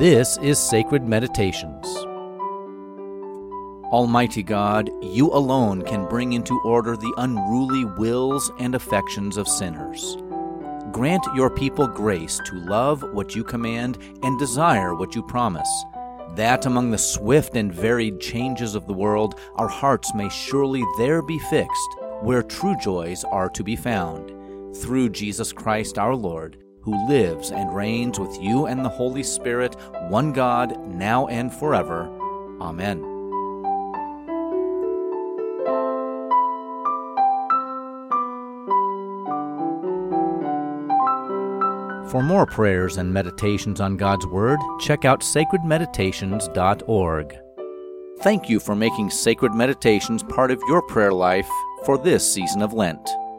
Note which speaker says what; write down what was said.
Speaker 1: This is Sacred Meditations. Almighty God, you alone can bring into order the unruly wills and affections of sinners. Grant your people grace to love what you command and desire what you promise, that among the swift and varied changes of the world, our hearts may surely there be fixed, where true joys are to be found. Through Jesus Christ our Lord, who lives and reigns with you and the Holy Spirit, one God, now and forever. Amen. For more prayers and meditations on God's Word, check out sacredmeditations.org. Thank you for making Sacred Meditations part of your prayer life for this season of Lent.